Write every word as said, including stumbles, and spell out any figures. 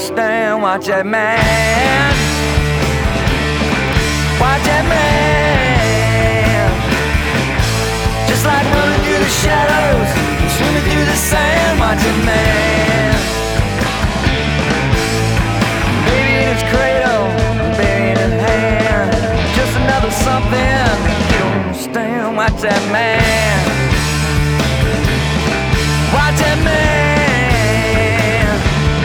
stand, watch that man. Watch that man. Just like running through the shadows, swimming through the sand, watch that man. Baby in his cradle, baby in his hand. Just another something you don't stand, watch that man.